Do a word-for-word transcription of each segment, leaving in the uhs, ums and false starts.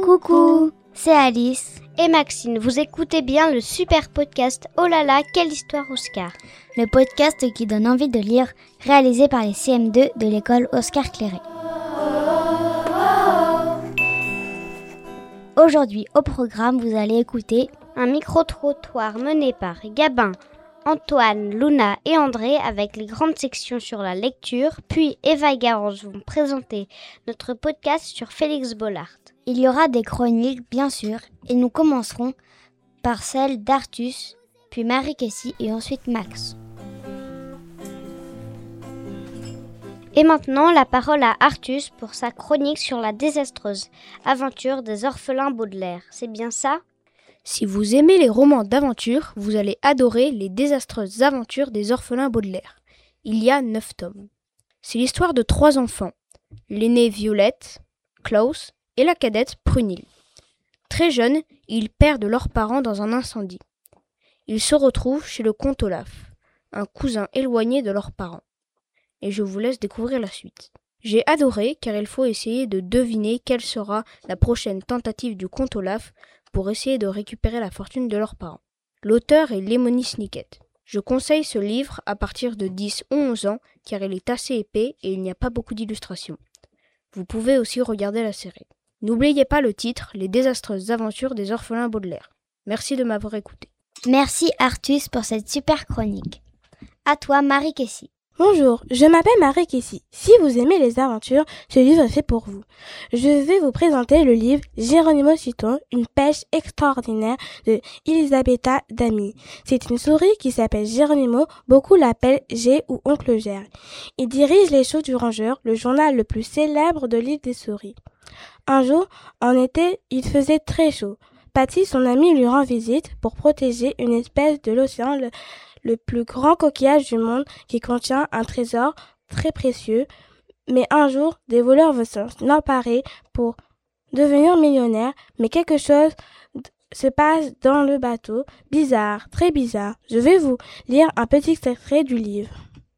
Coucou, c'est Alice et Maxine. Vous écoutez bien le super podcast Oh là là, quelle histoire Oscar. Le podcast qui donne envie de lire, réalisé par les C M deux de l'école Oscar Clairet. Aujourd'hui, au programme, vous allez écouter un micro-trottoir mené par Gabin, Antoine, Luna et André avec les grandes sections sur la lecture. Puis Eva et Garance vont présenter notre podcast sur Félix Bollaert. Il y aura des chroniques, bien sûr, et nous commencerons par celle d'Artus, puis Marie-Kessie et ensuite Max. Et maintenant, la parole à Artus pour sa chronique sur la désastreuse aventure des orphelins Baudelaire. C'est bien ça ? Si vous aimez les romans d'aventure, vous allez adorer les désastreuses aventures des orphelins Baudelaire. Il y a neuf tomes. C'est l'histoire de trois enfants, l'aîné Violette, Klaus et la cadette Prunille. Très jeunes, ils perdent leurs parents dans un incendie. Ils se retrouvent chez le comte Olaf, un cousin éloigné de leurs parents. Et je vous laisse découvrir la suite. J'ai adoré car il faut essayer de deviner quelle sera la prochaine tentative du comte Olaf pour essayer de récupérer la fortune de leurs parents. L'auteur est Lemony Snicket. Je conseille ce livre à partir de dix ou onze ans car il est assez épais et il n'y a pas beaucoup d'illustrations. Vous pouvez aussi regarder la série. N'oubliez pas le titre, Les désastreuses aventures des orphelins Baudelaire. Merci de m'avoir écouté. Merci Artus pour cette super chronique. À toi Marie-Kessie. Bonjour, je m'appelle Marie-Kessie. Si vous aimez les aventures, ce livre est fait pour vous. Je vais vous présenter le livre Geronimo Stilton, une pêche extraordinaire de Elisabetta Dami. C'est une souris qui s'appelle Geronimo, beaucoup l'appellent G ou Oncle Ger. Il dirige les shows du Rangeur, le journal le plus célèbre de l'île des souris. Un jour, en été, il faisait très chaud. Patty, son ami, lui rend visite pour protéger une espèce de l'océan, le le plus grand coquillage du monde qui contient un trésor très précieux. Mais un jour, des voleurs veulent s'en emparer pour devenir millionnaires, mais quelque chose se passe dans le bateau. Bizarre, très bizarre. Je vais vous lire un petit extrait du livre.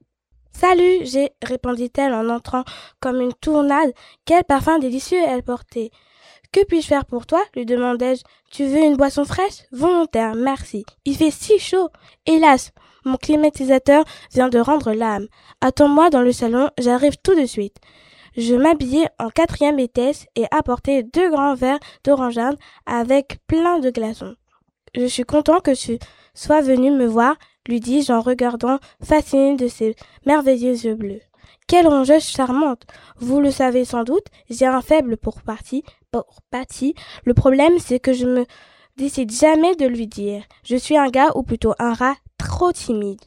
« Salut, j'ai, répondit-elle en entrant comme une tornade. Quel parfum délicieux elle portait. Que puis-je faire pour toi ? Lui demandai-je. Tu veux une boisson fraîche ? Volontaire, merci. Il fait si chaud. Hélas, mon climatisateur vient de rendre l'âme. Attends-moi dans le salon, j'arrive tout de suite. Je m'habillai en quatrième vitesse et apportai deux grands verres d'orangeade avec plein de glaçons. Je suis content que tu sois venu me voir, lui dis-je en regardant fasciné de ses merveilleux yeux bleus. Quelle rongeuse charmante! Vous le savez sans doute, j'ai un faible pour Patty. Pour Patty. Le problème, c'est que je me décide jamais de lui dire. Je suis un gars ou plutôt un rat trop timide.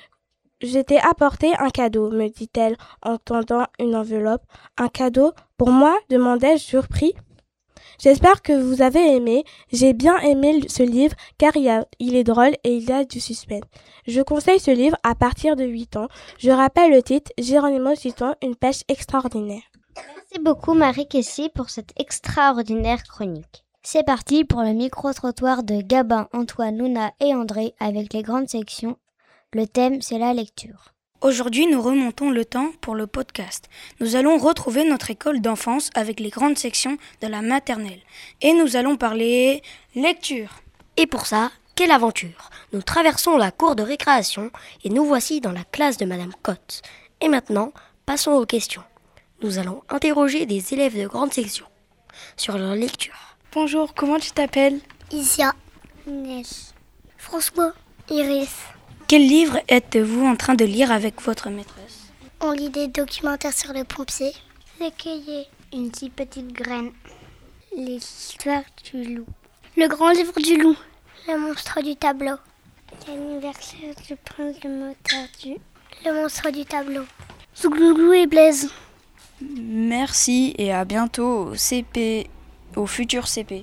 Je t'ai apporté un cadeau, me dit-elle en tendant une enveloppe. Un cadeau pour moi? Demandai-je surpris. J'espère que vous avez aimé. J'ai bien aimé ce livre car il, a, il est drôle et il y a du suspense. Je conseille ce livre à partir de huit ans. Je rappelle le titre, Geronimo Stilton, une pêche extraordinaire. Merci beaucoup Marie-Kessie pour cette extraordinaire chronique. C'est parti pour le micro-trottoir de Gabin, Antoine, Luna et André avec les grandes sections. Le thème, c'est la lecture. Aujourd'hui, nous remontons le temps pour le podcast. Nous allons retrouver notre école d'enfance avec les grandes sections de la maternelle. Et nous allons parler lecture. Et pour ça, quelle aventure! Nous traversons la cour de récréation et nous voici dans la classe de Madame Cotte. Et maintenant, passons aux questions. Nous allons interroger des élèves de grande section sur leur lecture. Bonjour, comment tu t'appelles? Isia, Inès, François, Iris. Quel livre êtes-vous en train de lire avec votre maîtresse? On lit des documentaires sur les pompiers. Les cahiers. Une si petite graine. L'histoire du loup. Le grand livre du loup. Le monstre du tableau. L'anniversaire du prince de Motardu. Le monstre du tableau. Zouglou et Blaise. Merci et à bientôt au C P, au futur C P.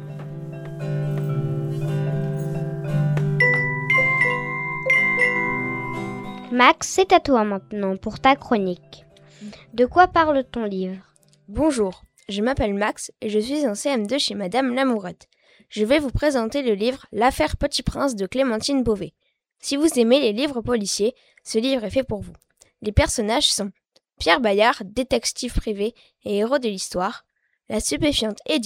Max, c'est à toi maintenant pour ta chronique. De quoi parle ton livre ? Bonjour, je m'appelle Max et je suis en C M deux chez Madame Lamourette. Je vais vous présenter le livre L'affaire Petit Prince de Clémentine Beauvais. Si vous aimez les livres policiers, ce livre est fait pour vous. Les personnages sont Pierre Bayard, détective privé et héros de l'histoire, la stupéfiante Edith,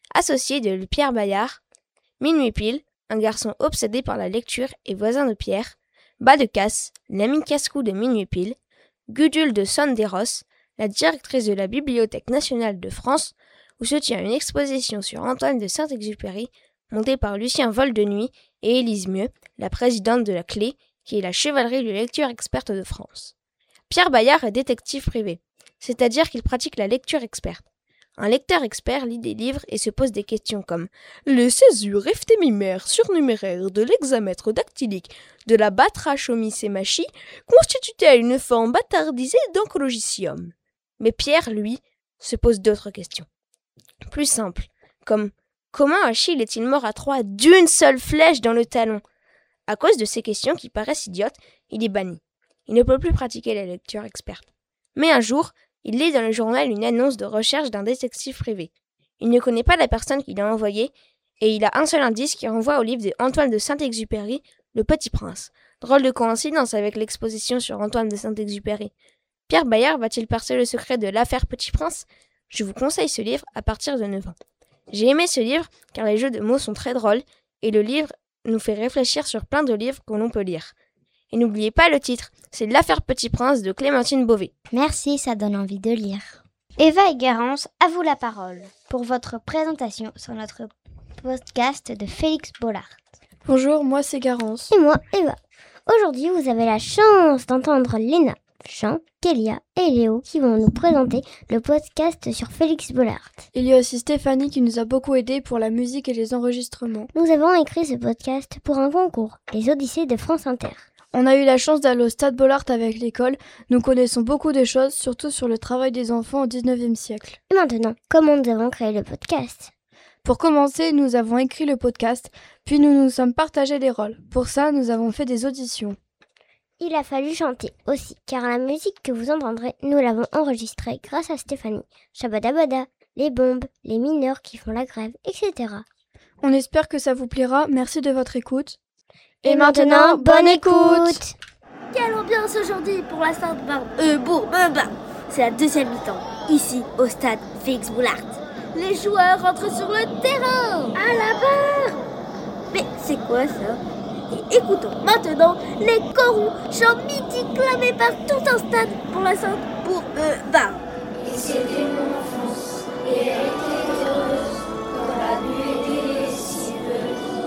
associé de Pierre Bayard, Minuit pile, un garçon obsédé par la lecture et voisin de Pierre, Bas de Casse, l'ami casse-cou de Minuit pile, Gudule de Sonne-des-Rosses, la directrice de la Bibliothèque nationale de France, où se tient une exposition sur Antoine de Saint-Exupéry, montée par Lucien Voldenuy et Élise Mieux, la présidente de la Clé, qui est la chevalerie de lecture experte de France. Pierre Bayard est détective privé, c'est-à-dire qu'il pratique la lecture experte. Un lecteur expert lit des livres et se pose des questions comme « Les césures éphémères surnuméraires de l'hexamètre dactylique de la batrachomycémachie constituent-elles une forme bâtardisée d'ancologicium ?» Mais Pierre, lui, se pose d'autres questions. Plus simples, comme « Comment Achille est-il mort à Troie d'une seule flèche dans le talon ?» À cause de ces questions qui paraissent idiotes, il est banni. Il ne peut plus pratiquer la lecture experte. Mais un jour, il lit dans le journal une annonce de recherche d'un détective privé. Il ne connaît pas la personne qui l'a envoyée, et il a un seul indice qui renvoie au livre de Antoine de Saint-Exupéry, Le Petit Prince. Drôle de coïncidence avec l'exposition sur Antoine de Saint-Exupéry. Pierre Bayard va-t-il percer le secret de l'affaire Petit Prince ? Je vous conseille ce livre à partir de neuf ans. J'ai aimé ce livre car les jeux de mots sont très drôles, et le livre nous fait réfléchir sur plein de livres que l'on peut lire. Et n'oubliez pas le titre, c'est L'affaire Petit Prince de Clémentine Beauvais. Merci, ça donne envie de lire. Eva et Garance, à vous la parole pour votre présentation sur notre podcast de Félix Bollard. Bonjour, moi c'est Garance. Et moi, Eva. Aujourd'hui, vous avez la chance d'entendre Léna, Jean, Kélia et Léo qui vont nous présenter le podcast sur Félix Bollard. Il y a aussi Stéphanie qui nous a beaucoup aidé pour la musique et les enregistrements. Nous avons écrit ce podcast pour un concours, les Odyssées de France Inter. On a eu la chance d'aller au Stade Bollard avec l'école. Nous connaissons beaucoup de choses, surtout sur le travail des enfants au dix-neuvième siècle. Et maintenant, comment nous avons créé le podcast ? Pour commencer, nous avons écrit le podcast, puis nous nous sommes partagés les rôles. Pour ça, nous avons fait des auditions. Il a fallu chanter aussi, car la musique que vous entendrez, nous l'avons enregistrée grâce à Stéphanie. Shabadabada, les bombes, les mineurs qui font la grève, et cetera. On espère que ça vous plaira. Merci de votre écoute. Et, Et maintenant, bonne écoute. Quelle ambiance aujourd'hui pour la Sainte-Barbe Euh, bon, ben, ben. C'est la deuxième mi-temps, ici, au stade Félix Bollard. Les joueurs rentrent sur le terrain. À la barre. Mais c'est quoi ça ? Et écoutons maintenant les corons, chants mythiques clamés par tout un stade pour la Sainte pour euh, Barbe. Et c'était mon enfance, et elle était heureuse, dans la nuit des civeuses.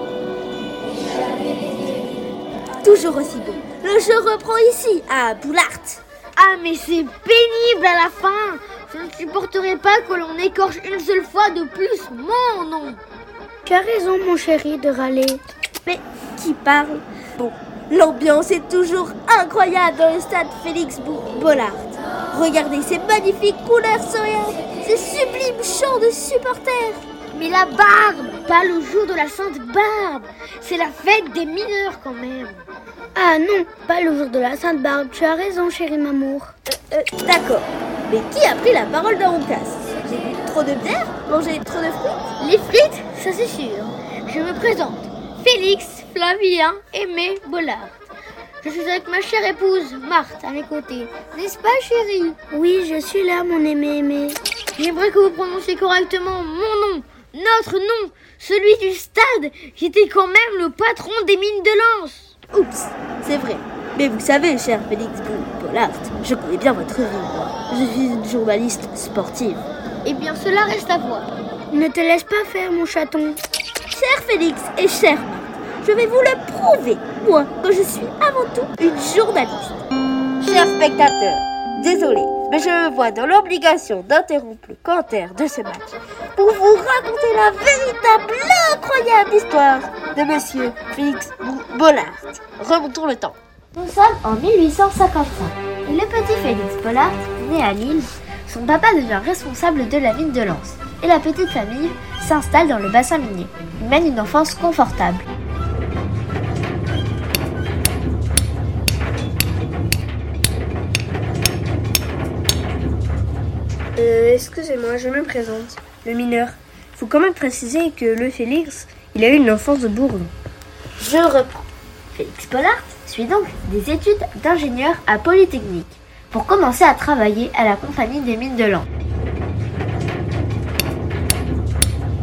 Et j'avais des... Toujours aussi beau. Le jeu reprend ici, à Bollard. Ah mais c'est pénible à la fin. Je ne supporterai pas que l'on écorche une seule fois de plus mon nom. Tu as raison mon chéri de râler. Mais qui parle ? Bon, l'ambiance est toujours incroyable dans le stade Félix Bollard. Regardez ces magnifiques couleurs souriantes, ces sublimes chants de supporters. Mais la Barbe, pas le jour de la Sainte Barbe. C'est la fête des mineurs quand même. Ah non, pas le jour de la Sainte Barbe. Tu as raison chéri Mamour. Euh, euh, d'accord. Mais qui a pris la parole dans mon classe ? J'ai bu trop de bière ? Mangé trop de frites ? Les frites, ça c'est sûr. Je me présente. Félix, Flavien, Aimé, Bollard. Je suis avec ma chère épouse, Marthe, à mes côtés. N'est-ce pas, chérie ? Oui, je suis là, mon aimé aimé. J'aimerais que vous prononciez correctement mon nom, notre nom, celui du stade, qui était quand même le patron des mines de Lens. Oups, c'est vrai. Mais vous savez, cher Félix Bollard, je connais bien votre vie, moi. Je suis une journaliste sportive. Eh bien, cela reste à voir. Ne te laisse pas faire, mon chaton. Cher Félix et cher Marthe, je vais vous le prouver, moi, que je suis avant tout une journaliste. Chers spectateurs, désolé, mais je me vois dans l'obligation d'interrompre le commentaire de ce match pour vous raconter la véritable, incroyable histoire de Monsieur Félix Bollard. Remontons le temps. Nous sommes en mille huit cent cinquante-cinq et le petit Félix Bollard, né à Lille, son papa devient responsable de la mine de Lens et la petite famille s'installe dans le bassin minier. Il mène une enfance confortable. Euh, excusez-moi, je me présente. Le mineur. Faut quand même préciser que le Félix, il a eu une enfance de bourgeois. Je reprends. Félix Bollard suit donc des études d'ingénieur à Polytechnique pour commencer à travailler à la compagnie des mines de Lens.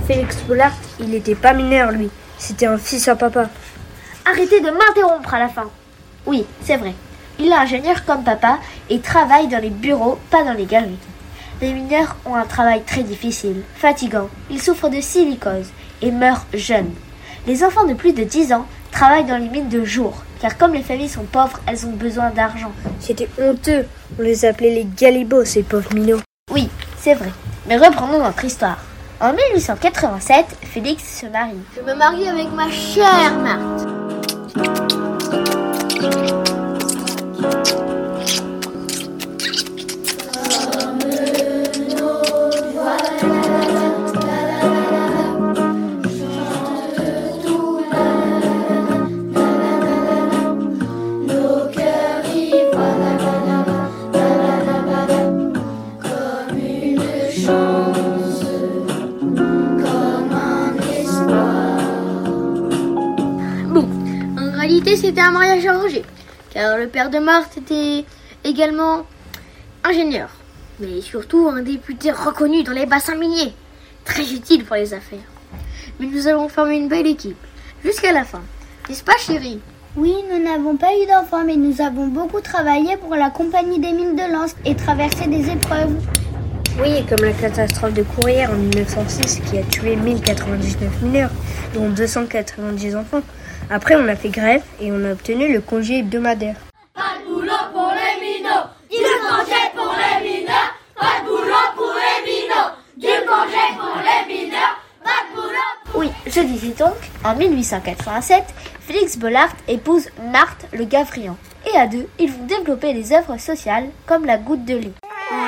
Félix Bollard, il était pas mineur, lui. C'était un fils à papa. Arrêtez de m'interrompre à la fin. Oui, c'est vrai. Il est ingénieur comme papa et travaille dans les bureaux, pas dans les galeries. Les mineurs ont un travail très difficile, fatigant. Ils souffrent de silicose et meurent jeunes. Les enfants de plus de dix ans travaillent dans les mines de jour, car comme les familles sont pauvres, elles ont besoin d'argent. C'était honteux. On les appelait les galibots, ces pauvres minots. Oui, c'est vrai. Mais reprenons notre histoire. En mille huit cent quatre-vingt-sept, Félix se marie. Je me marie avec ma chère Marthe. C'était un mariage arrangé, car le père de Marthe était également ingénieur, mais surtout un député reconnu dans les bassins miniers, très utile pour les affaires. Mais nous avons formé une belle équipe, jusqu'à la fin, n'est-ce pas chérie? Oui, nous n'avons pas eu d'enfants, mais nous avons beaucoup travaillé pour la compagnie des mines de Lens et traversé des épreuves. Oui, comme la catastrophe de Courrières en mille neuf cent six qui a tué mille quatre-vingt-dix-neuf mineurs, dont deux cent quatre-vingt-dix enfants. Après, on a fait grève et on a obtenu le congé hebdomadaire. Pas de boulot pour les minots, du congé pour les mineurs. Pas de boulot pour les minots, du congé pour les mineurs. Pas de boulot. Oui, je disais donc, en mille huit cent quatre-vingt-sept, Félix Bollard épouse Marthe Le Gavrian. Et à deux, ils vont développer des œuvres sociales comme la goutte de lait.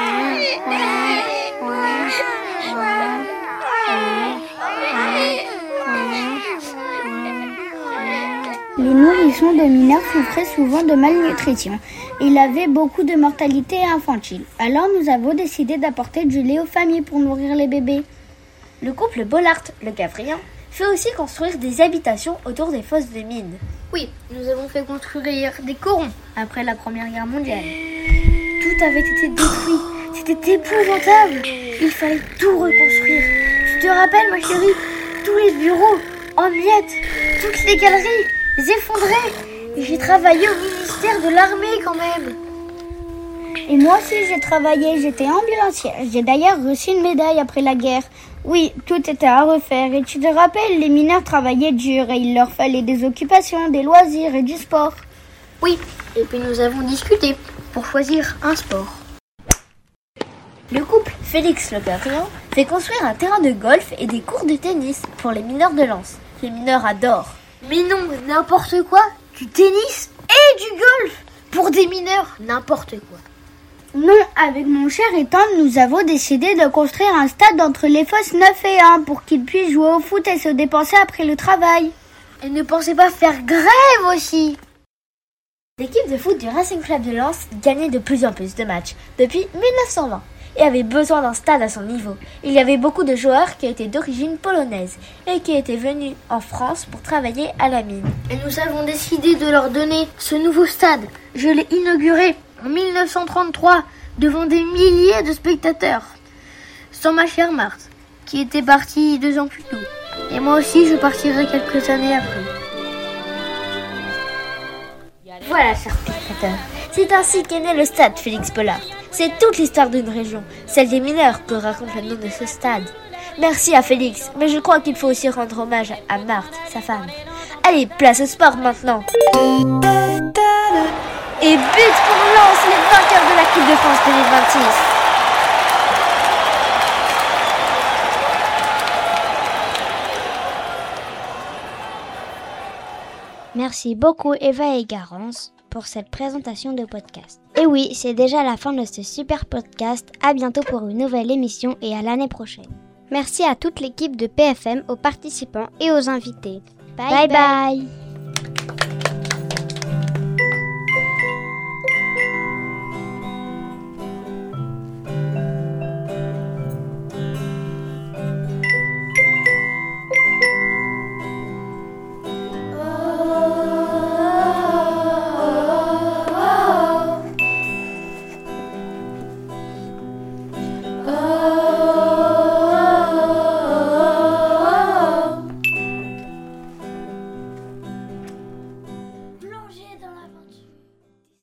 Les nourrissons de mineurs souffraient souvent de malnutrition. Il avait beaucoup de mortalité infantile. Alors nous avons décidé d'apporter du lait aux familles pour nourrir les bébés. Le couple Bollard-Le Gavrian fait aussi construire des habitations autour des fosses de mines. Oui, nous avons fait construire des corons après la Première Guerre mondiale. Tout avait été détruit. C'était épouvantable. Il fallait tout reconstruire. Tu te rappelles, ma chérie, tous les bureaux en miettes, toutes les galeries effondrées. Et j'ai travaillé au ministère de l'Armée quand même. Et moi aussi j'ai travaillé, j'étais ambulancière. J'ai d'ailleurs reçu une médaille après la guerre. Oui, tout était à refaire. Et tu te rappelles, les mineurs travaillaient dur et il leur fallait des occupations, des loisirs et du sport. Oui, et puis nous avons discuté pour choisir un sport. Le couple Félix Le Gavrian fait construire un terrain de golf et des cours de tennis pour les mineurs de Lens. Les mineurs adorent. Mais non, n'importe quoi. Du tennis et du golf pour des mineurs, n'importe quoi. Non, avec mon cher Ethan, nous avons décidé de construire un stade entre les fosses neuf et un pour qu'ils puissent jouer au foot et se dépenser après le travail. Et ne pensez pas faire grève aussi. L'équipe de foot du Racing Club de Lens gagnait de plus en plus de matchs depuis mille neuf cent vingt et avait besoin d'un stade à son niveau. Il y avait beaucoup de joueurs qui étaient d'origine polonaise et qui étaient venus en France pour travailler à la mine. Et nous avons décidé de leur donner ce nouveau stade. Je l'ai inauguré en mille neuf cent trente-trois devant des milliers de spectateurs. Sans ma chère Marthe, qui était partie deux ans plus tôt. Et moi aussi, je partirai quelques années après. Voilà, chers spectateurs, c'est ainsi qu'est né le stade Félix Bollard. C'est toute l'histoire d'une région, celle des mineurs, que raconte le nom de ce stade. Merci à Félix, mais je crois qu'il faut aussi rendre hommage à Marthe, sa femme. Allez, place au sport maintenant. Et but pour Lens, les vainqueurs de la Coupe de France deux mille vingt-six. Merci beaucoup Eva et Garance pour cette présentation de podcast. Et oui, c'est déjà la fin de ce super podcast. À bientôt pour une nouvelle émission et à l'année prochaine. Merci à toute l'équipe de P F M, aux participants et aux invités. Bye bye, bye. bye.